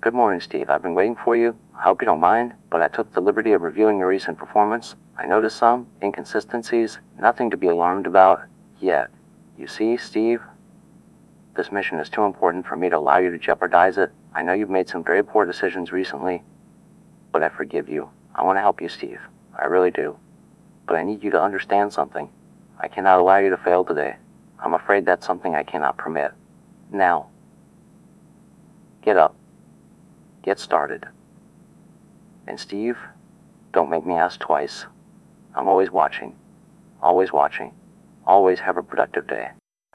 Good morning, Steve. I've been waiting for you. I hope you don't mind, but I took the liberty of reviewing your recent performance. I noticed some inconsistencies, nothing to be alarmed about yet. You see, Steve, this mission is too important for me to allow you to jeopardize it. I know you've made some very poor decisions recently, but I forgive you. I want to help you, Steve. I really do. But I need you to understand something. I cannot allow you to fail today. I'm afraid that's something I cannot permit. Now, get up. Get started. And Steve, don't make me ask twice. I'm always watching. Always watching. Always have a productive day.